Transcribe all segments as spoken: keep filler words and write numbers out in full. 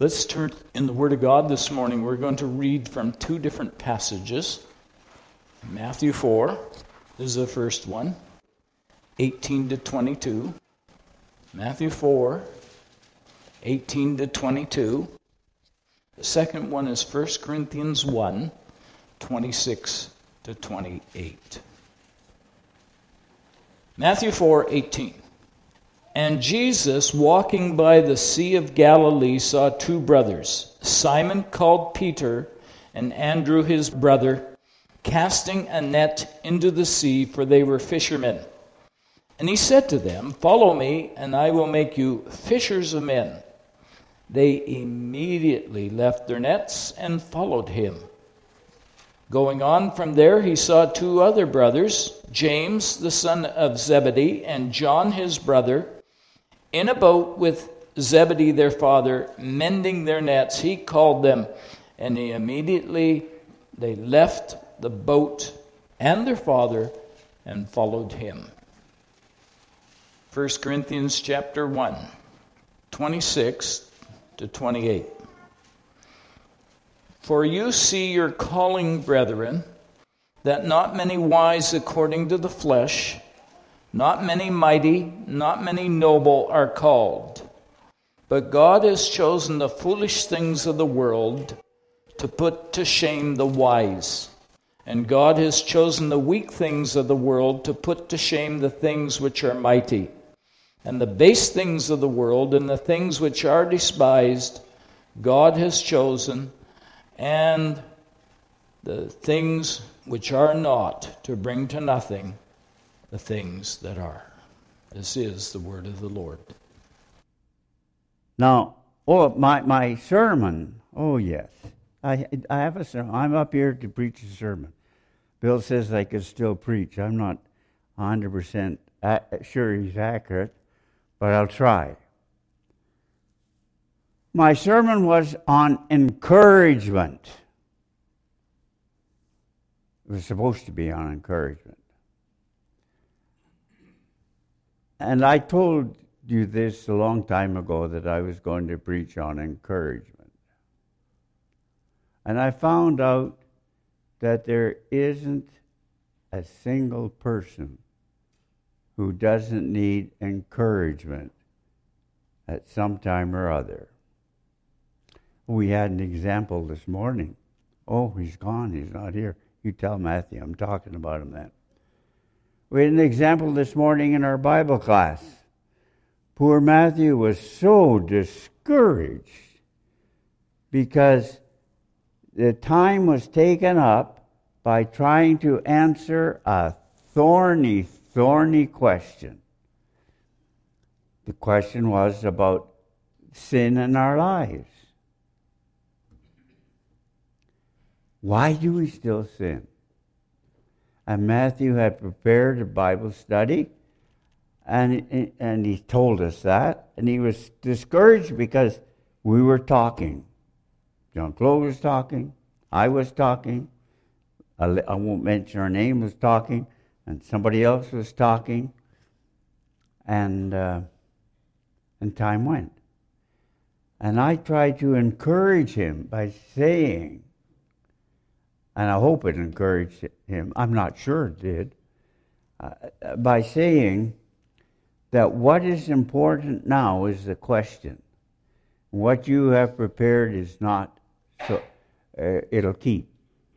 Let's turn in the Word of God this morning. We're going to read from two different passages. Matthew four is the first one, eighteen to twenty-two. Matthew four, eighteen to twenty-two. The second one is First Corinthians one, twenty-six to twenty-eight. Matthew four, eighteen. And Jesus, walking by the Sea of Galilee, saw two brothers, Simon called Peter, and Andrew his brother, casting a net into the sea, for they were fishermen. And he said to them, "Follow me, and I will make you fishers of men." They immediately left their nets and followed him. Going on from there, he saw two other brothers, James the son of Zebedee, and John his brother, in a boat with Zebedee their father, mending their nets. He called them, and they immediately they left the boat and their father and followed him. First Corinthians chapter one, twenty-six to twenty-eight. For you see your calling, brethren, that not many wise according to the flesh, not many mighty, not many noble are called. But God has chosen the foolish things of the world to put to shame the wise. And God has chosen the weak things of the world to put to shame the things which are mighty. And the base things of the world and the things which are despised, God has chosen, and the things which are not, to bring to nothing the things that are. This is the word of the Lord. Now, oh, my, my sermon, oh yes, I I have a sermon. I'm up here to preach a sermon. Bill says I could still preach. I'm not one hundred percent sure he's accurate, but I'll try. My sermon was on encouragement. It was supposed to be on encouragement. And I told you this a long time ago, that I was going to preach on encouragement. And I found out that there isn't a single person who doesn't need encouragement at some time or other. We had an example this morning. Oh, he's gone. He's not here. You tell Matthew. I'm talking about him then. We had an example this morning in our Bible class. Poor Matthew was so discouraged because the time was taken up by trying to answer a thorny, thorny question. The question was about sin in our lives. Why do we still sin? And Matthew had prepared a Bible study, and, and he told us that. And he was discouraged because we were talking. John Claude was talking. I was talking. I won't mention her name, was talking. And somebody else was talking. And, uh, and time went. And I tried to encourage him by saying, and I hope it encouraged him, I'm not sure it did, uh, by saying that what is important now is the question. What you have prepared is not, so uh, it'll keep.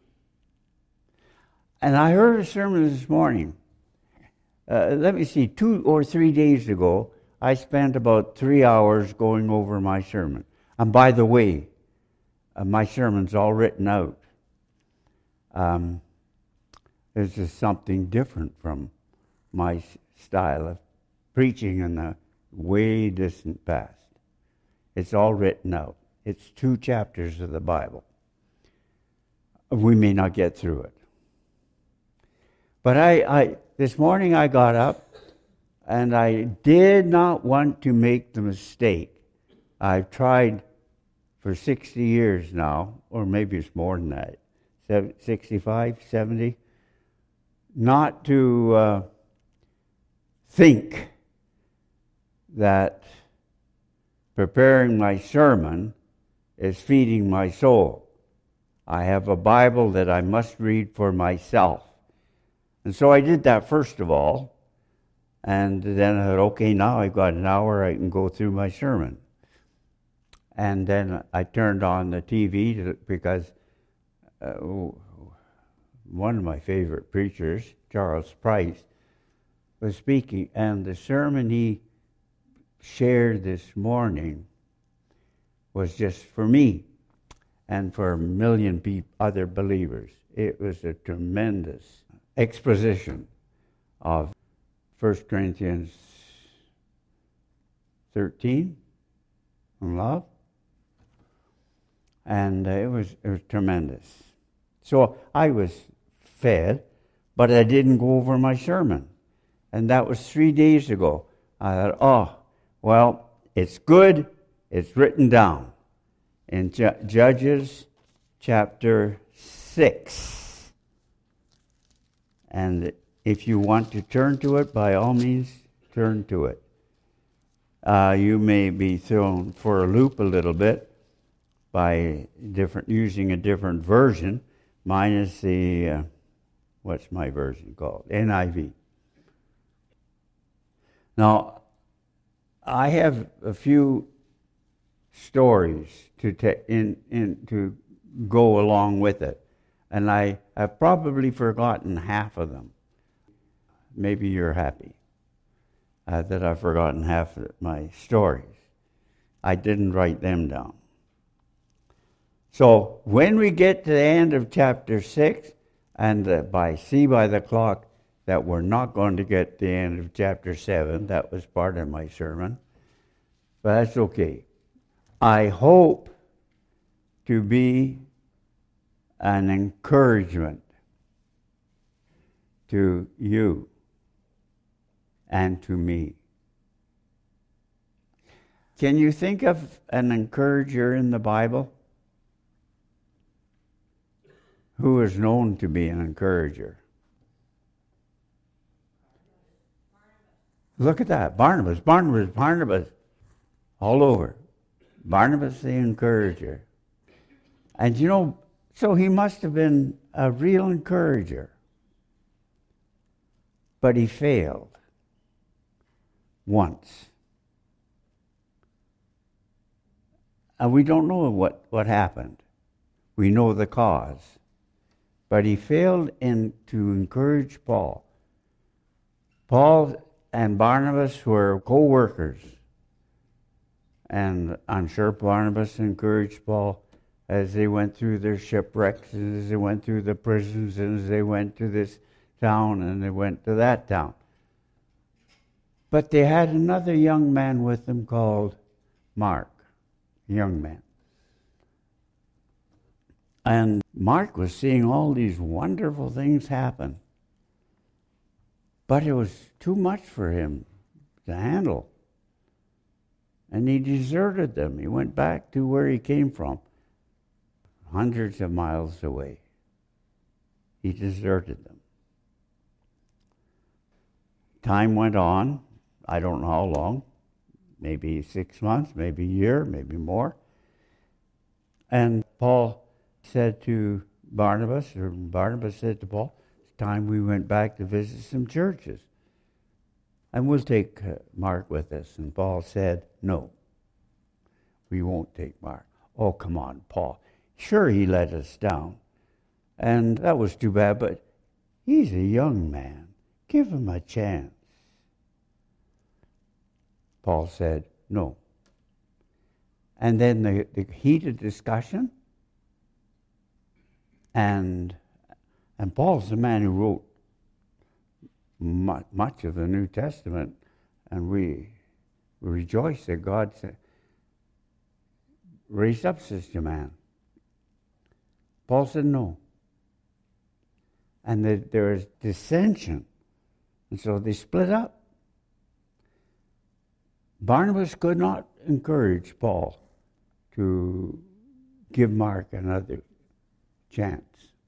And I heard a sermon this morning. Uh, let me see, two or three days ago, I spent about three hours going over my sermon. And by the way, uh, my sermon's all written out. Um, this is something different from my style of preaching in the way distant past. It's all written out. It's two chapters of the Bible. We may not get through it. But I, I this morning I got up, and I did not want to make the mistake. I've tried for sixty years now, or maybe it's more than that, sixty-five, seventy, not to uh, think that preparing my sermon is feeding my soul. I have a Bible that I must read for myself. And so I did that first of all. And then I thought, okay, now I've got an hour, I can go through my sermon. And then I turned on the T V to, because uh, one of my favorite preachers, Charles Price, was speaking. And the sermon he shared this morning was just for me and for a million pe- other believers. It was a tremendous exposition of First Corinthians thirteen on love. And uh, it was it was tremendous. So I was fed, but I didn't go over my sermon. And that was three days ago. I thought, oh, well, it's good. It's written down in Ju- Judges chapter six. And if you want to turn to it, by all means, turn to it. Uh, you may be thrown for a loop a little bit by different using a different version. Mine is the, uh, what's my version called? N I V. Now, I have a few stories to ta- in, in to go along with it, and I have probably forgotten half of them. Maybe you're happy uh, that I've forgotten half of my stories. I didn't write them down. So when we get to the end of chapter six, and uh, by see by the clock that we're not going to get to the end of chapter seven, that was part of my sermon, but that's okay. I hope to be an encouragement to you and to me. Can you think of an encourager in the Bible who is known to be an encourager? Look at that. Barnabas, Barnabas, Barnabas. All over. Barnabas the encourager. And you know, so he must have been a real encourager. But he failed. Once. And we don't know what, what happened. We know the cause. But he failed in to encourage Paul. Paul and Barnabas were co-workers. And I'm sure Barnabas encouraged Paul as they went through their shipwrecks, and as they went through the prisons, and as they went to this town, and they went to that town. But they had another young man with them called Mark, young man. And Mark was seeing all these wonderful things happen. But it was too much for him to handle. And he deserted them. He went back to where he came from, hundreds of miles away. He deserted them. Time went on. I don't know how long. Maybe six months, maybe a year, maybe more. And Paul said to Barnabas, or Barnabas said to Paul, it's time we went back to visit some churches. And we'll take uh, Mark with us. And Paul said, no, we won't take Mark. Oh, come on, Paul. Sure, he let us down. And that was too bad, but he's a young man. Give him a chance. Paul said, no. And then the, the heated discussion. And and Paul's the man who wrote much, much of the New Testament. And we, we rejoice that God raised up such a man. Paul said no. And that there is dissension. And so they split up. Barnabas could not encourage Paul to give Mark another chance.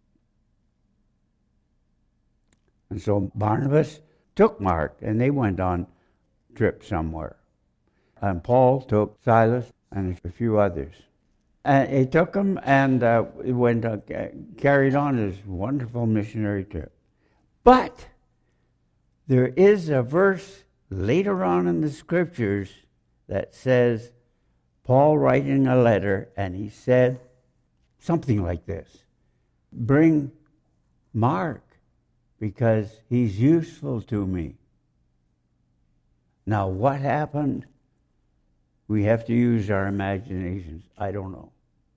And so Barnabas took Mark, and they went on a trip somewhere. And Paul took Silas and a few others. And he took him and uh, went uh, carried on his wonderful missionary trip. But there is a verse later on in the scriptures that says, Paul writing a letter, and he said something like this: bring Mark, because he's useful to me. Now, what happened? We have to use our imaginations. I don't know.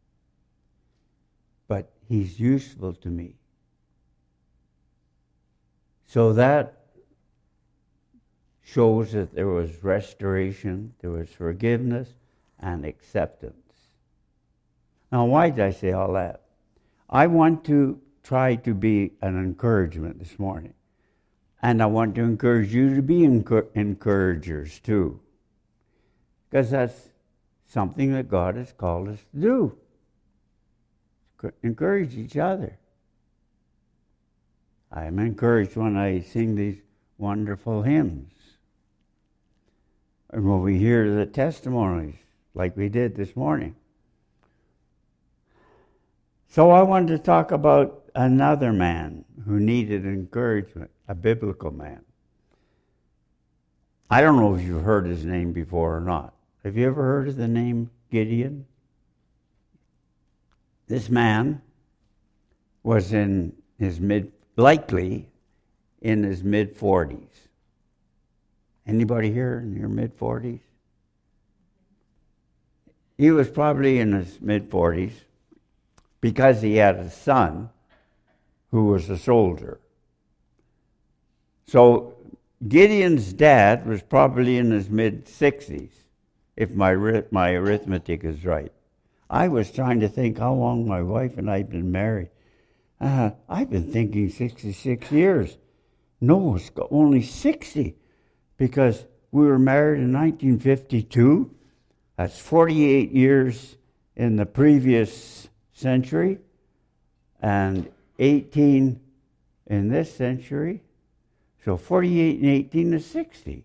But he's useful to me. So that shows that there was restoration, there was forgiveness, and acceptance. Now, why did I say all that? I want to try to be an encouragement this morning. And I want to encourage you to be encur- encouragers too. Because that's something that God has called us to do. Encourage each other. I am encouraged when I sing these wonderful hymns. And when we hear the testimonies, like we did this morning. So I wanted to talk about another man who needed encouragement, a biblical man. I don't know if you've heard his name before or not. Have you ever heard of the name Gideon? This man was in his mid, likely in his mid-forties. Anybody here in your mid-forties? He was probably in his mid-forties because he had a son who was a soldier. So Gideon's dad was probably in his mid-sixties, if my my arithmetic is right. I was trying to think how long my wife and I had been married. Uh, I've been thinking sixty-six years. No, it's only sixty, because we were married in nineteen fifty-two. That's forty-eight years in the previous century, and eighteen in this century. So forty-eight and eighteen is sixty.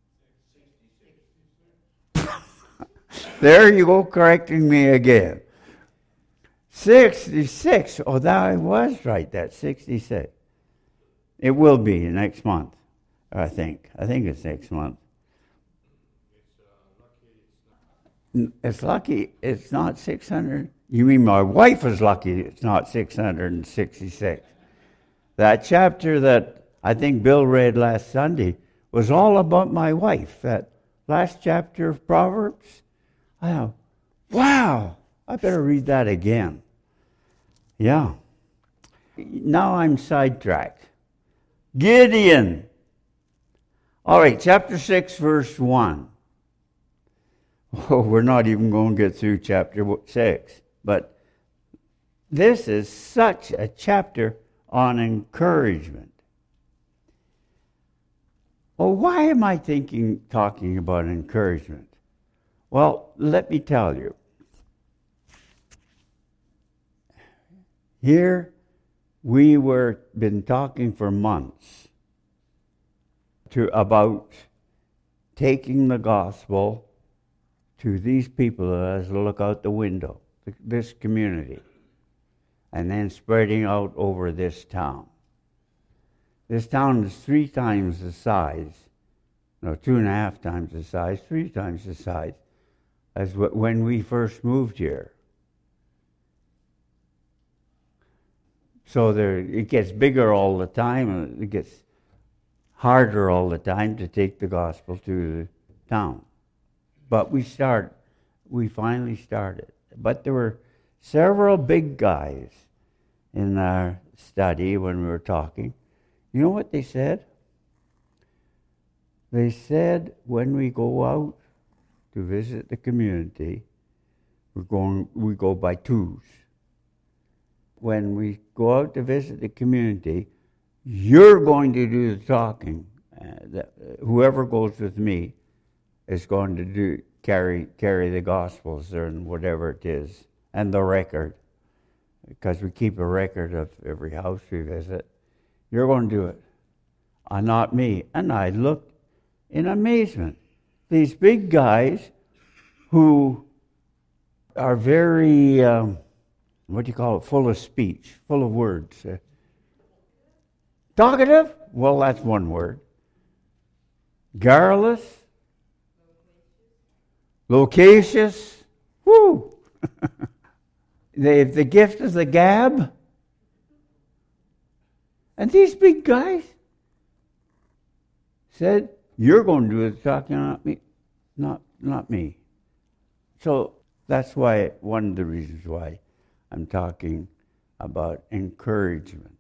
There you go, correcting me again. sixty-six. Oh, that I was right. That's sixty-six. It will be next month, I think. I think it's next month. It's lucky it's not six hundred. You mean my wife is lucky it's not six hundred sixty-six. That chapter that I think Bill read last Sunday was all about my wife. That last chapter of Proverbs. I thought, wow, I better read that again. Yeah. Now I'm sidetracked. Gideon. All right, chapter six, verse one. Oh, we're not even going to get through chapter six. But this is such a chapter on encouragement. Well, why am I thinking, talking about encouragement? Well, let me tell you. Here we were been talking for months to about taking the gospel to these people as look out the window, this community, and then spreading out over this town. This town is three times the size, no, two and a half times the size, three times the size as when we first moved here. So there, it gets bigger all the time, and it gets harder all the time to take the gospel to the town. But we start, we finally started. But there were several big guys in our study when we were talking. You know what they said? They said when we go out to visit the community, we're going, we go by twos. When we go out to visit the community, you're going to do the talking. Uh, the, uh, whoever goes with me is going to do carry carry the Gospels or whatever it is, and the record, because we keep a record of every house we visit. You're going to do it. Uh, not me. And I looked in amazement. These big guys who are very, um, what do you call it, full of speech, full of words. Uh, talkative? Well, that's one word. Garrulous? Loquacious? Woo! They have the gift of the gab. And these big guys said, you're going to do the talking, not me. Not, not me. So that's why, one of the reasons why I'm talking about encouragement.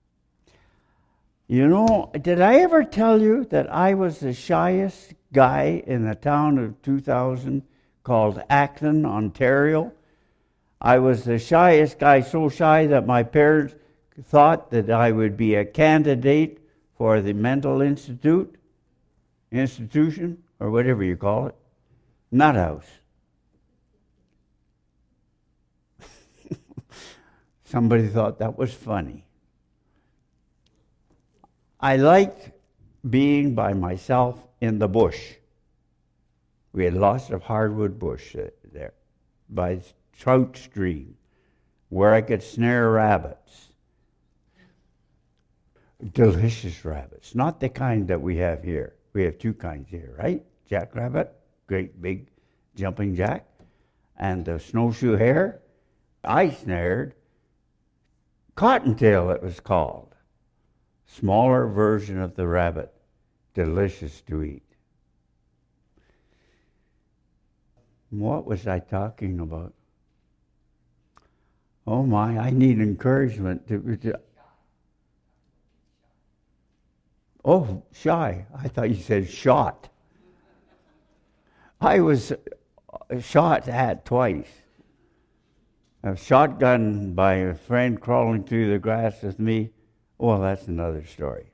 You know, did I ever tell you that I was the shyest guy in the town of two thousand called Acton, Ontario? I was the shyest guy, so shy that my parents thought that I would be a candidate for the mental institute, institution, or whatever you call it, nut house. Somebody thought that was funny. I liked being by myself in the bush. We had lots of hardwood bush there by Trout Stream, where I could snare rabbits. Delicious rabbits, not the kind that we have here. We have two kinds here, right? Jackrabbit, great big jumping jack, and the snowshoe hare. I snared cottontail, it was called. Smaller version of the rabbit, delicious to eat. What was I talking about? Oh my, I need encouragement. To, to, oh, shy. I thought you said shot. I was shot at twice. A shotgun by a friend crawling through the grass with me. Well, that's another story.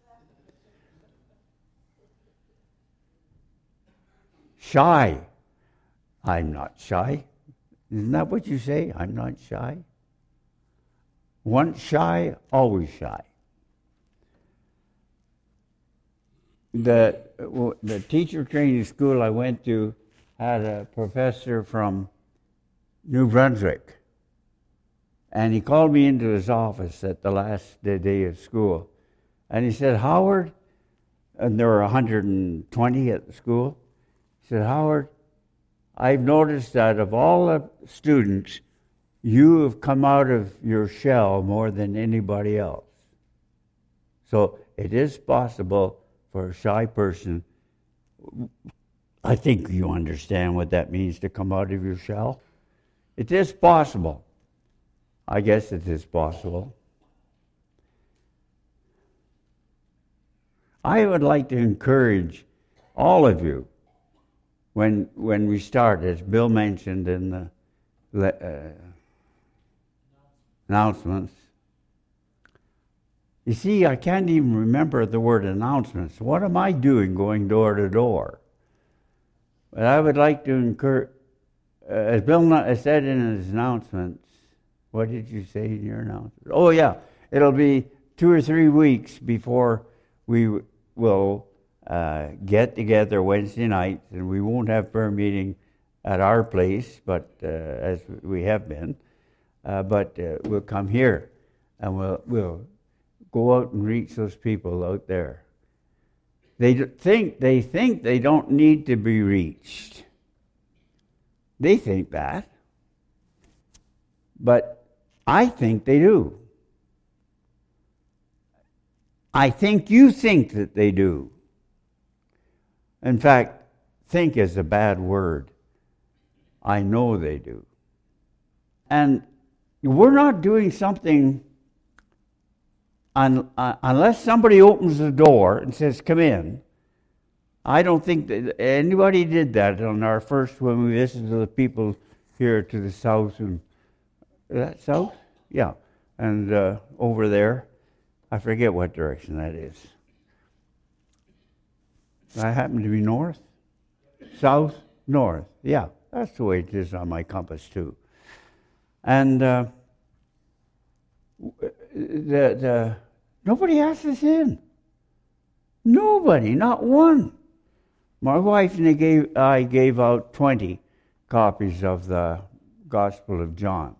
Shy. I'm not shy. Isn't that what you say? I'm not shy. Once shy, always shy. The, the teacher training school I went to had a professor from New Brunswick. And he called me into his office at the last day of school. And he said, Howard, and there were one hundred twenty at the school. He said, Howard, I've noticed that of all the students, you have come out of your shell more than anybody else. So it is possible for a shy person, I think you understand what that means to come out of your shell. It is possible. I guess it is possible. I would like to encourage all of you when when we start, as Bill mentioned in the uh, announcements. You see, I can't even remember the word announcements. What am I doing going door to door? But I would like to encourage, uh, as Bill said in his announcements, what did you say in your announcement? Oh, yeah. It'll be two or three weeks before we w- will uh, get together Wednesday nights, and we won't have prayer meeting at our place, but uh, as we have been. Uh, but uh, we'll come here, and we'll we'll go out and reach those people out there. They think they think they don't need to be reached. They think that, but I think they do. I think you think that they do. In fact, think is a bad word. I know they do. And we're not doing something un, uh, unless somebody opens the door and says, come in. I don't think that anybody did that on our first, when we listened to the people here to the south and Is that south? Yeah. And uh, over there, I forget what direction that is. That happened to be north? South? North. Yeah, that's the way it is on my compass too. And uh, the, the, nobody asked us in. Nobody, not one. My wife and I gave, I gave out twenty copies of the Gospel of John.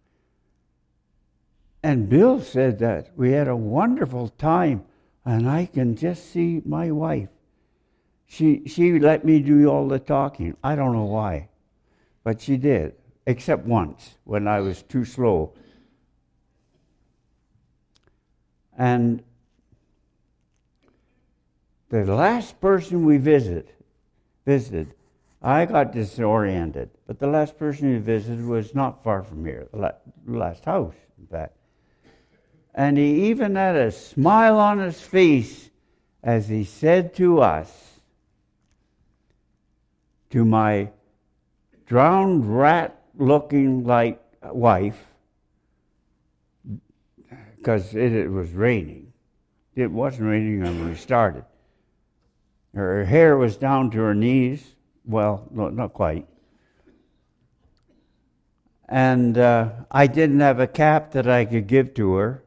And Bill said that we had a wonderful time, and I can just see my wife. She she let me do all the talking. I don't know why, but she did, except once when I was too slow. And the last person we visit, visited, I got disoriented, but the last person we visited was not far from here, the last house, in fact. And he even had a smile on his face as he said to us, to my drowned rat-looking like wife, because it, it was raining. It wasn't raining when we started. Her hair was down to her knees. Well, no, not quite. And uh, I didn't have a cap that I could give to her.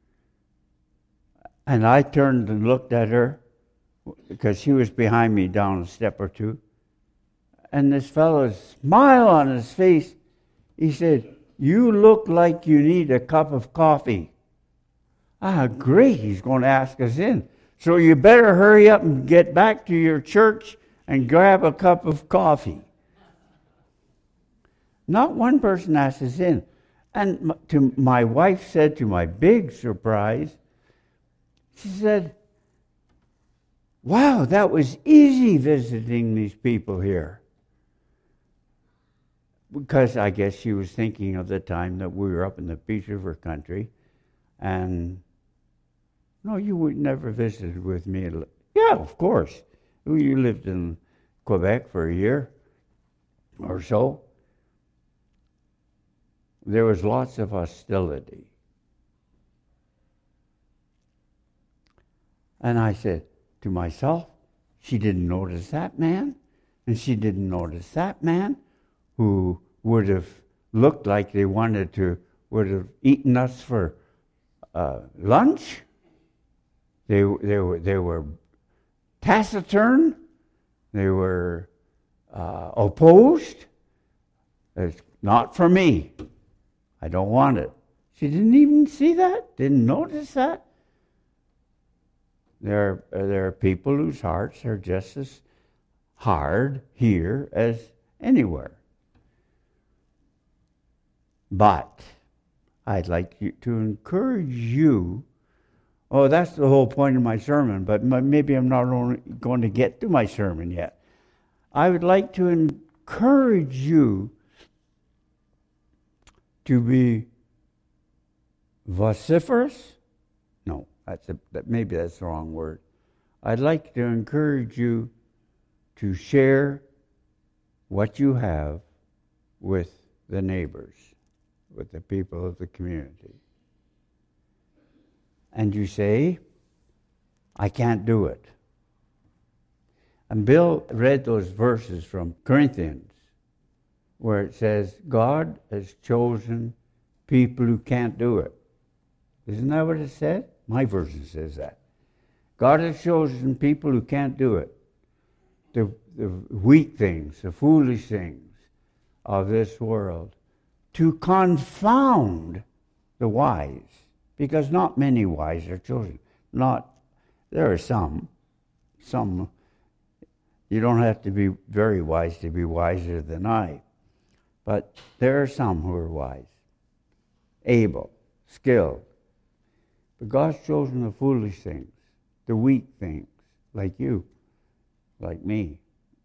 And I turned and looked at her because she was behind me down a step or two. And this fellow's smile on his face, he said, "You look like you need a cup of coffee." Ah, great, he's going to ask us in. So you better hurry up and get back to your church and grab a cup of coffee. Not one person asked us in. And to my wife said, to my big surprise, she said, "Wow, that was easy visiting these people here." Because I guess she was thinking of the time that we were up in the Peace River country. And, no, you would never visited with me. Yeah, of course. You lived in Quebec for a year or so. There was lots of hostility. And I said to myself, she didn't notice that man, and she didn't notice that man who would have looked like they wanted to, would have eaten us for uh, lunch. They, they, were, they were taciturn. They were uh, opposed. It's not for me. I don't want it. She didn't even see that, didn't notice that. There are, there are people whose hearts are just as hard here as anywhere. But I'd like you to encourage you. Oh, that's the whole point of my sermon, but maybe I'm not only going to get to my sermon yet. I would like to encourage you to be vociferous. No, that's a, that maybe that's the wrong word. I'd like to encourage you to share what you have with the neighbors, with the people of the community. And you say, "I can't do it." And Bill read those verses from Corinthians where it says, God has chosen people who can't do it. Isn't that what it said? My version says that. God has chosen people who can't do it. The, the weak things, the foolish things of this world, to confound the wise. Because not many wise are chosen. Not, there are some. Some, you don't have to be very wise to be wiser than I. But there are some who are wise, able, skilled. But God's chosen the foolish things, the weak things, like you, like me,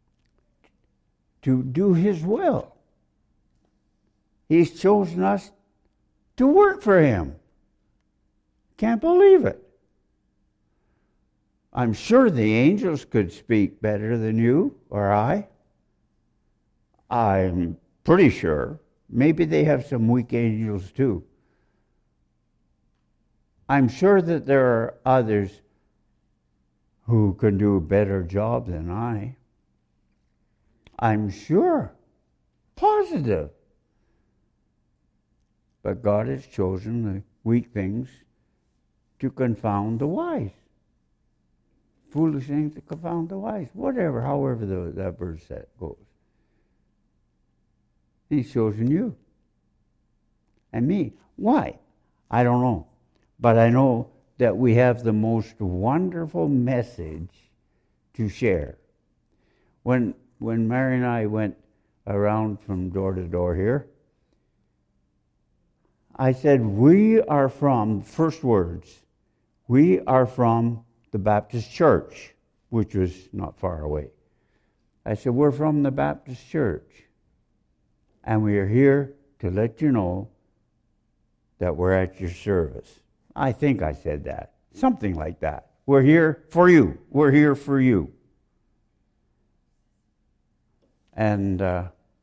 to do His will. He's chosen us to work for Him. Can't believe it. I'm sure the angels could speak better than you or I. I'm pretty sure. Maybe they have some weak angels too. I'm sure that there are others who can do a better job than I. I'm sure. Positive. But God has chosen the weak things to confound the wise. Foolish things to confound the wise. Whatever, however the, that verse goes. He's chosen you. and me. Why? I don't know. But I know that we have the most wonderful message to share. When when Mary and I went around from door to door here, I said, we are from, first words, we are from the Baptist Church, which was not far away. I said, we're from the Baptist Church, and we are here to let you know that we're at your service. I think I said that. Something like that. We're here for you. We're here for you. And uh,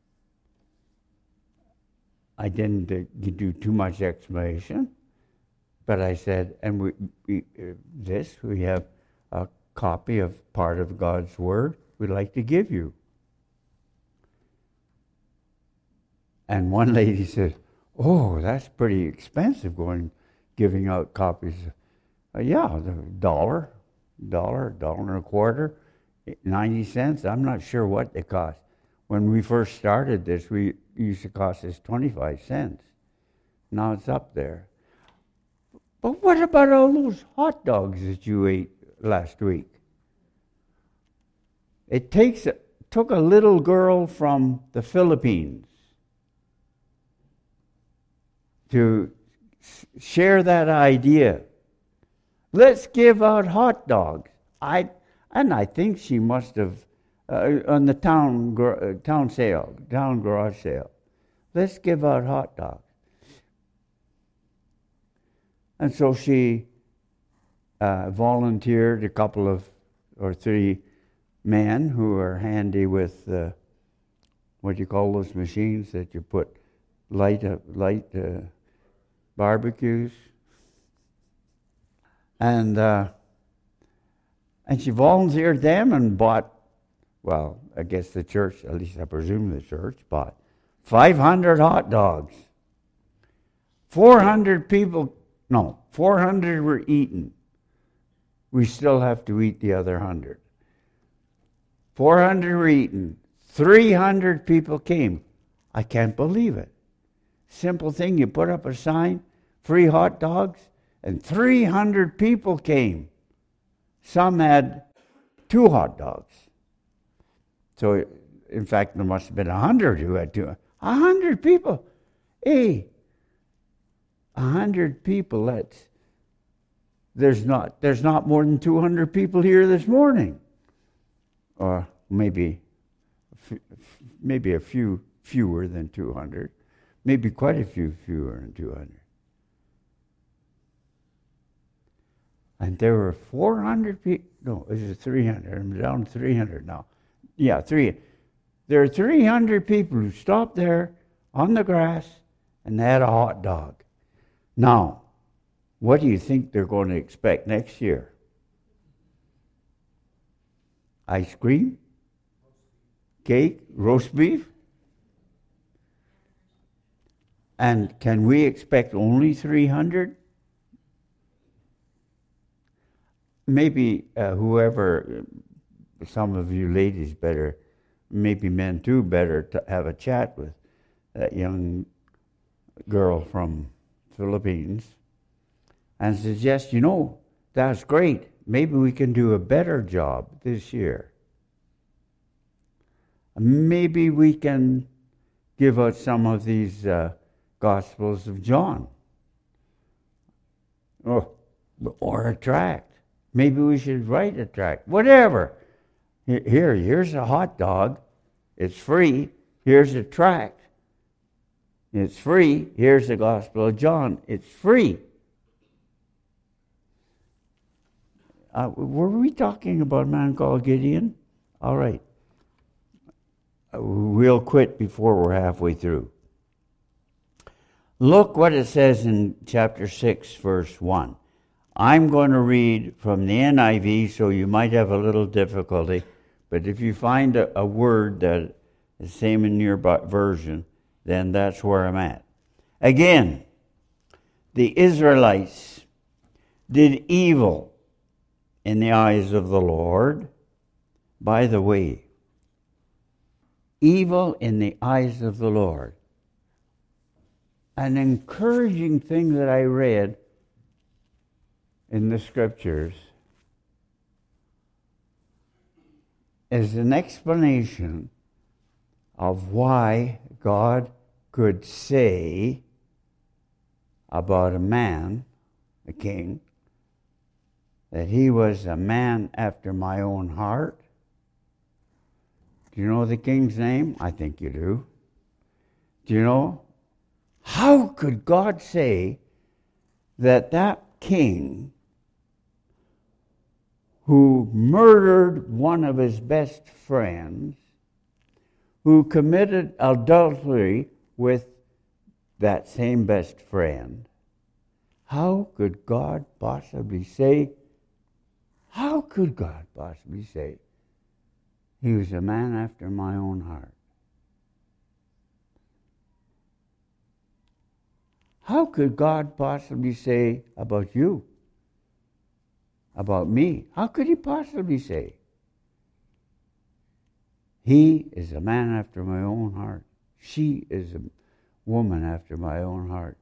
I didn't uh, do too much explanation, but I said, and we, we uh, this, we have a copy of part of God's Word we'd like to give you. And one lady said, oh, that's pretty expensive, going giving out copies. Uh, yeah, the dollar, dollar, dollar and a quarter, ninety cents. I'm not sure what they cost. When we first started this, we used to cost us twenty-five cents. Now it's up there. But what about all those hot dogs that you ate last week? It takes a, took a little girl from the Philippines to s- share that idea. Let's give out hot dogs. I and I think she must have uh, on the town gr- uh, town sale, town garage sale. Let's give out hot dogs. And so she uh, volunteered a couple of or three men who are handy with uh, what do you call those machines that you put light uh, light uh, barbecues, and uh, and she volunteered them and bought. Well, I guess the church, at least I presume the church, bought five hundred hot dogs. four hundred people, no, four hundred were eaten. We still have to eat the other one hundred. four hundred were eaten. three hundred people came. I can't believe it. Simple thing, you put up a sign, free hot dogs, and three hundred people came. Some had two hot dogs. So, in fact, there must have been a hundred who had two. A hundred people. Hey, a hundred people, that's, there's not, there's not more than two hundred people here this morning. Or maybe, maybe a few fewer than two hundred. Maybe quite a few fewer than two hundred. And there were four hundred people. No, it was three hundred. I'm down to three hundred now. Yeah, three. There are three hundred people who stopped there on the grass and had a hot dog. Now, what do you think they're going to expect next year? Ice cream? Cake? Roast beef? And can we expect only three hundred? Maybe uh, whoever, some of you ladies better, maybe men too, better to have a chat with that young girl from Philippines and suggest, you know, that's great. Maybe we can do a better job this year. Maybe we can give out some of these uh, Gospels of John. Oh, or a tract. Maybe we should write a tract. Whatever. Here, here's a hot dog. It's free. Here's a tract. It's free. Here's the Gospel of John. It's free. Uh, were we talking about a man called Gideon? All right. Uh, we'll quit before we're halfway through. Look what it says in chapter six, verse one. I'm going to read from the N I V, so you might have a little difficulty, but if you find a, a word that is the same in your version, then that's where I'm at. Again, the Israelites did evil in the eyes of the Lord. By the way, evil in the eyes of the Lord. an encouraging thing that I read in the scriptures is an explanation of why God could say about a man, a king, that he was a man after my own heart. Do you know the king's name? I think you do. Do you know? How could God say that that king who murdered one of his best friends, who committed adultery with that same best friend, how could God possibly say, how could God possibly say he was a man after my own heart? How could God possibly say about you, about me? How could he possibly say? He is a man after my own heart. She is a woman after my own heart.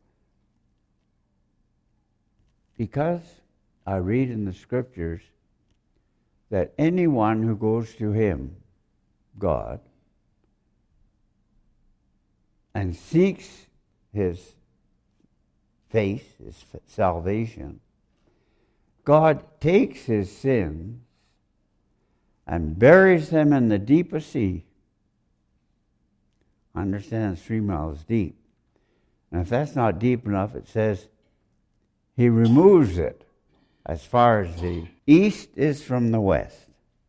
Because I read in the scriptures that anyone who goes to him, God, and seeks his face, his salvation, God takes his sins and buries them in the deepest sea. Understand, three miles deep. And if that's not deep enough, it says he removes it as far as the east is from the west.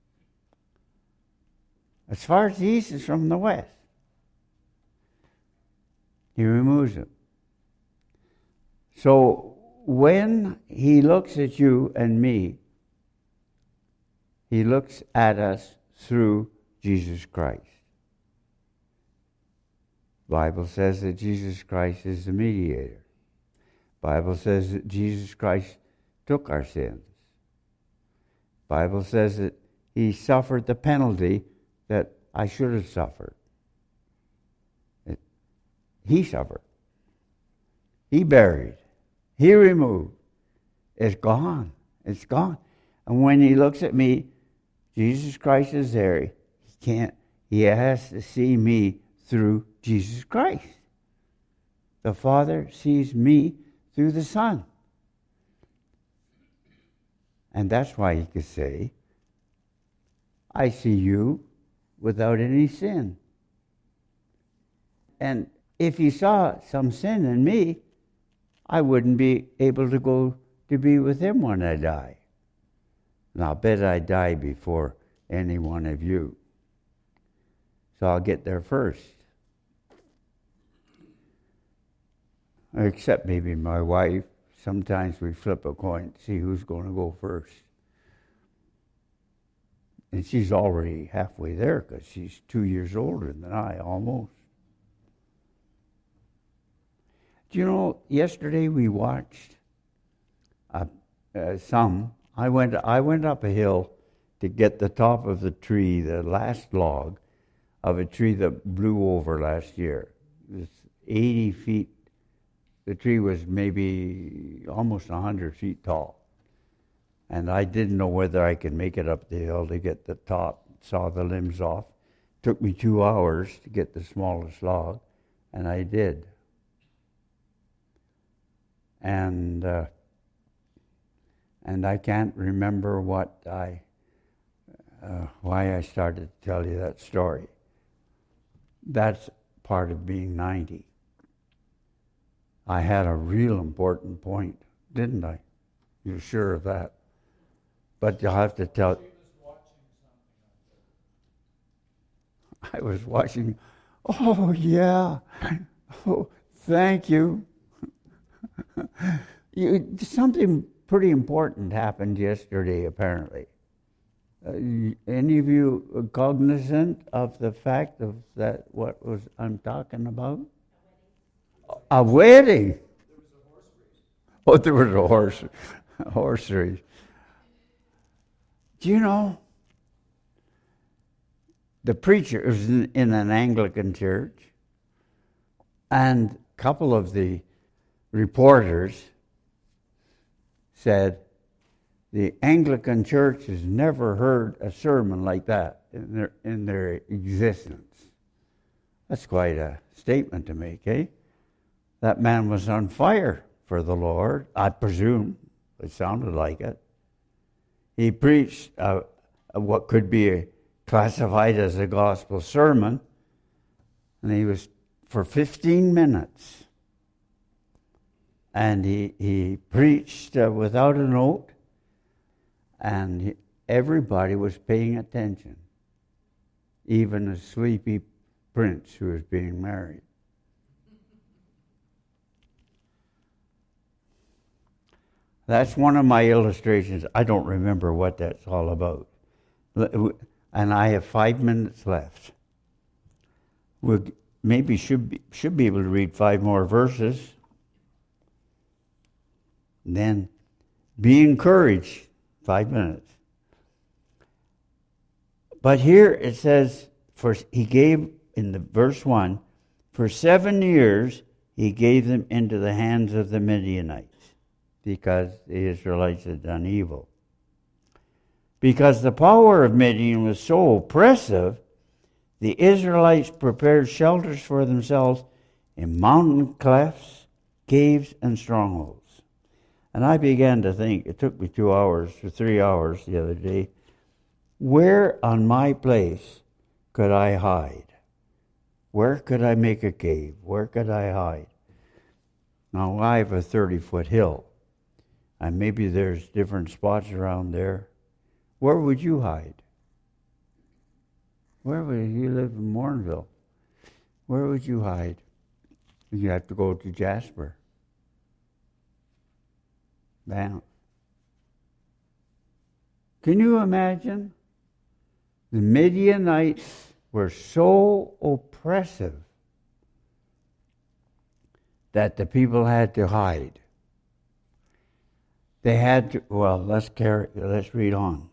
As far as the east is from the west. He removes it. So when he looks at you and me, he looks at us through Jesus Christ. The Bible says that Jesus Christ is the mediator. The Bible says that Jesus Christ took our sins. The Bible says that he suffered the penalty that I should have suffered. It, he suffered. He buried. He removed. It's gone. It's gone. And when he looks at me, Jesus Christ is there. He can't, he has to see me through Jesus Christ. The Father sees me through the Son. And that's why he could say, I see you without any sin. And if he saw some sin in me, I wouldn't be able to go to be with him when I die. And I'll bet I die before any one of you. So I'll get there first. Except maybe my wife. Sometimes we flip a coin to see who's going to go first. And she's already halfway there because she's two years older than I, almost. Do you know, yesterday we watched uh, uh, some. I went, I went up a hill to get the top of the tree, the last log of a tree that blew over last year. It was eighty feet. The tree was maybe almost one hundred feet tall. And I didn't know whether I could make it up the hill to get the top, saw the limbs off. It took me two hours to get the smallest log, and I did. And uh, and I can't remember what I, uh, why I started to tell you that story. That's part of being ninety. I had a real important point, didn't I? You're sure of that? But you'll have to tell. I was watching. Oh, yeah. Oh, thank you. you. Something pretty important happened yesterday, apparently. Uh, any of you cognizant of the fact of that, what was I'm talking about? A wedding. Oh, there was a horse, a horse race. Do you know, the preacher was in, in an Anglican church, and couple of the reporters said, the Anglican Church has never heard a sermon like that in their, in their existence. That's quite a statement to make, eh? That man was on fire for the Lord, I presume. It sounded like it. He preached uh, what could be a, classified as a gospel sermon, and he was for fifteen minutes. And he, he preached uh, without a note, and he, everybody was paying attention, even a sleepy prince who was being married. That's one of my illustrations. I don't remember what that's all about. And I have five minutes left. We we'll maybe should be, should be able to read five more verses. Then be encouraged. Five minutes. But here it says, for he gave, in the verse one, for seven years he gave them into the hands of the Midianites, because the Israelites had done evil. Because the power of Midian was so oppressive, the Israelites prepared shelters for themselves in mountain clefts, caves, and strongholds. And I began to think, it took me two hours or three hours the other day, where on my place could I hide? Where could I make a cave? Where could I hide? Now I have a thirty-foot hill, and maybe there's different spots around there. Where would you hide? Where would you live in Morinville? Where would you hide? You'd have to go to Jasper. Down. Can you imagine? The Midianites were so oppressive that the people had to hide. They had to, well, let's carry, let's read on.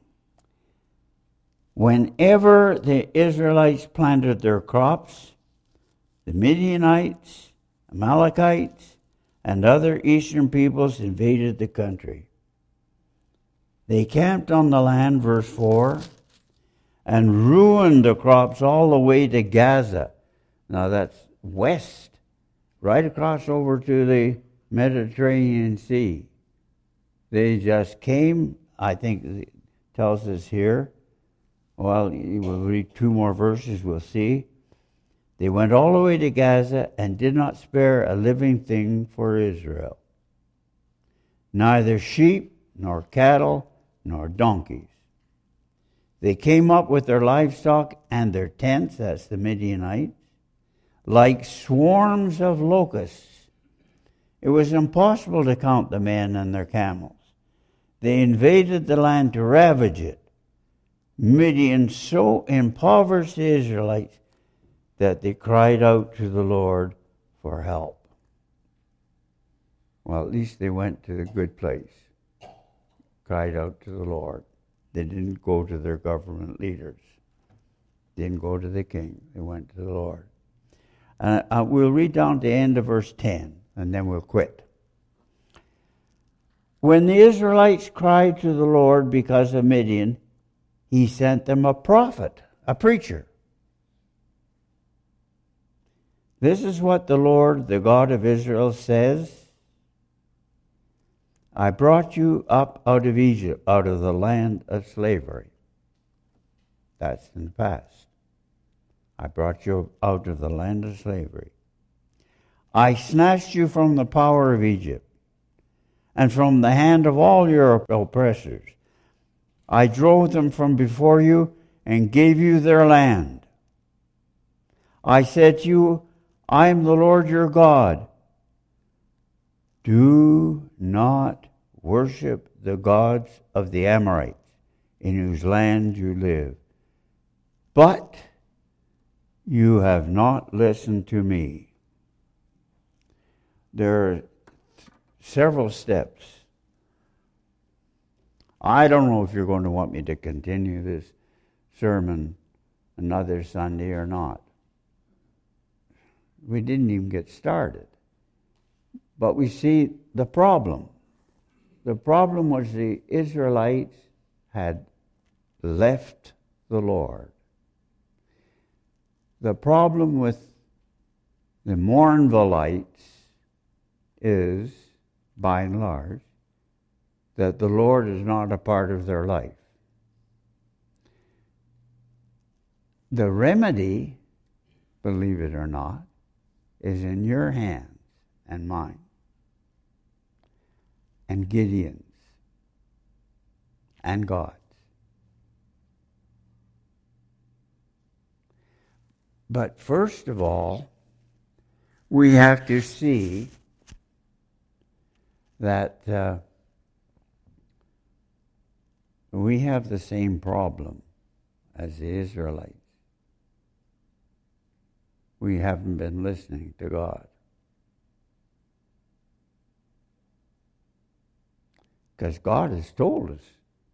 Whenever the Israelites planted their crops, the Midianites, Amalekites, and other eastern peoples invaded the country. They camped on the land, verse four, and ruined the crops all the way to Gaza. Now that's west, right across over to the Mediterranean Sea. They just came, I think it tells us here, well, we'll read two more verses, we'll see. They went all the way to Gaza and did not spare a living thing for Israel. Neither sheep, nor cattle, nor donkeys. They came up with their livestock and their tents, that's the Midianites, like swarms of locusts. It was impossible to count the men and their camels. They invaded the land to ravage it. Midian so impoverished the Israelites that they cried out to the Lord for help. Well, at least they went to the good place. Cried out to the Lord. They didn't go to their government leaders. Didn't go to the king. They went to the Lord. Uh, uh, we'll read down to the end of verse ten, and then we'll quit. When the Israelites cried to the Lord because of Midian, he sent them a prophet, a preacher. This is what the Lord, the God of Israel, says. I brought you up out of Egypt, out of the land of slavery. That's in the past. I brought you out of the land of slavery. I snatched you from the power of Egypt and from the hand of all your oppressors. I drove them from before you and gave you their land. I said to you, I am the Lord your God. Do not worship the gods of the Amorites, in whose land you live. But you have not listened to me. There are several steps. I don't know if you're going to want me to continue this sermon another Sunday or not. We didn't even get started. But we see the problem. The problem was the Israelites had left the Lord. The problem with the Mournvilleite is, by and large, that the Lord is not a part of their life. The remedy, believe it or not, is in your hands and mine and Gideon's and God's. But first of all, we have to see that uh, we have the same problem as the Israelites. We haven't been listening to God. Because God has told us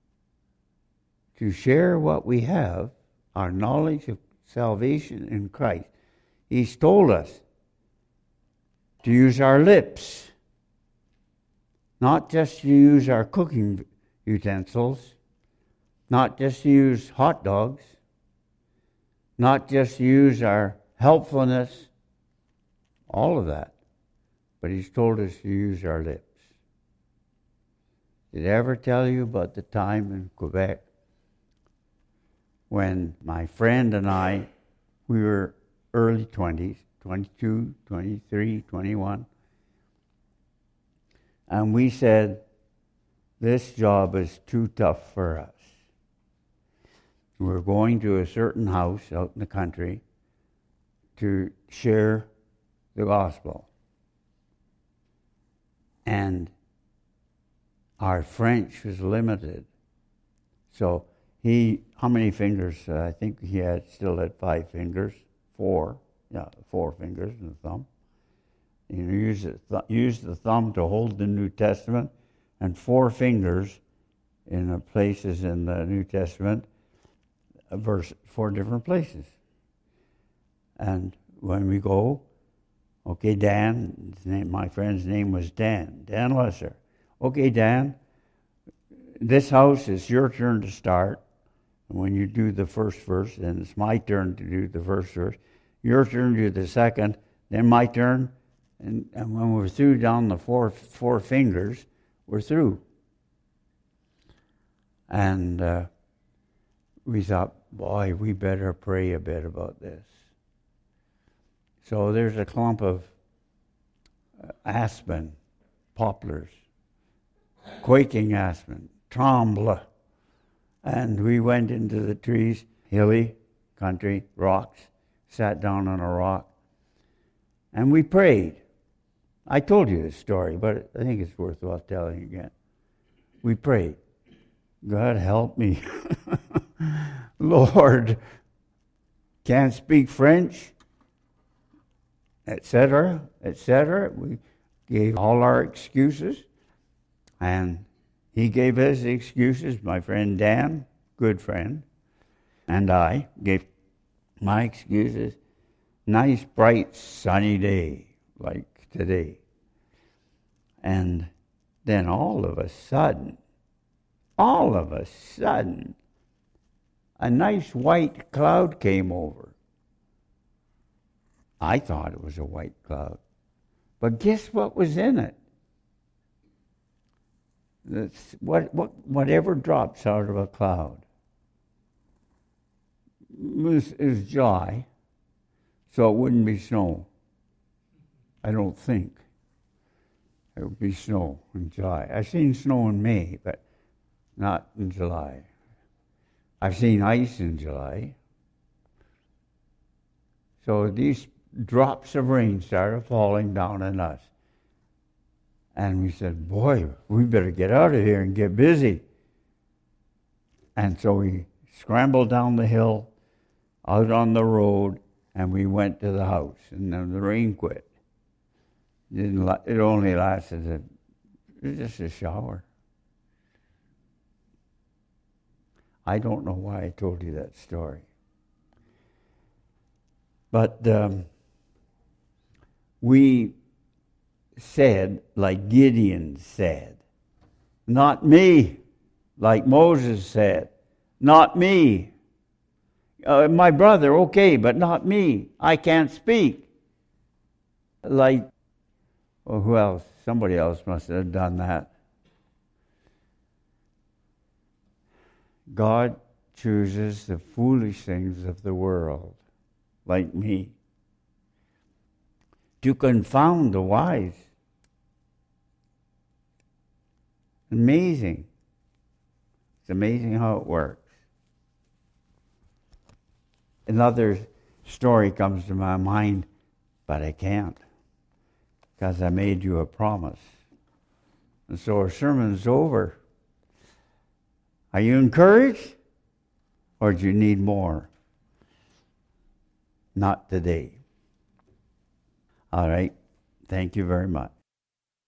to share what we have, our knowledge of salvation in Christ. He's told us to use our lips, not just to use our cooking utensils, not just to use hot dogs, not just to use our helpfulness, all of that. But He's told us to use our lips. Did I ever tell you about the time in Quebec when my friend and I, we were early twenties, twenty-two, twenty-three, twenty-one, and we said, this job is too tough for us. We're going to a certain house out in the country to share the gospel. And our French was limited. So he, how many fingers? Uh, I think he had still had five fingers, four, yeah, four fingers and a thumb. You know, use the, th- use the thumb to hold the New Testament, and four fingers in the places in the New Testament, a verse, four different places. And when we go, okay, Dan, his name, my friend's name was Dan, Dan Lesser. Okay, Dan, this house is your turn to start. And when you do the first verse, then it's my turn to do the first verse. Your turn to do the second, then my turn. And, and when we're through down the four four fingers, we're through. And uh, we thought, boy, we better pray a bit about this. So there's a clump of uh, aspen, poplars, quaking aspen, tremble. And we went into the trees, hilly country, rocks, sat down on a rock, and we prayed. I told you this story, but I think it's worthwhile telling again. We prayed. God help me. Lord, can't speak French, et cetera, et cetera. We gave all our excuses, and he gave his excuses. My friend Dan, good friend, and I gave my excuses. Nice, bright, sunny day, like today. And then all of a sudden, all of a sudden, a nice white cloud came over. I thought it was a white cloud. But guess what was in it? That's what, what, whatever drops out of a cloud is, is dry, so it wouldn't be snow. I don't think. It would be snow in July. I've seen snow in May, but not in July. I've seen ice in July. So these drops of rain started falling down on us. And we said, boy, we better get out of here and get busy. And so we scrambled down the hill, out on the road, and we went to the house. And then the rain quit. It, didn't la- it only lasted, a, it was just a shower. I don't know why I told you that story. But um, we said like Gideon said. Not me, like Moses said. Not me. Uh, my brother, okay, but not me. I can't speak. Like, well, who else? Somebody else must have done that. God chooses the foolish things of the world, like me, to confound the wise. Amazing. It's amazing how it works. Another story comes to my mind, but I can't, because I made you a promise. And so our sermon's over. Are you encouraged? Or do you need more? Not today. All right. Thank you very much.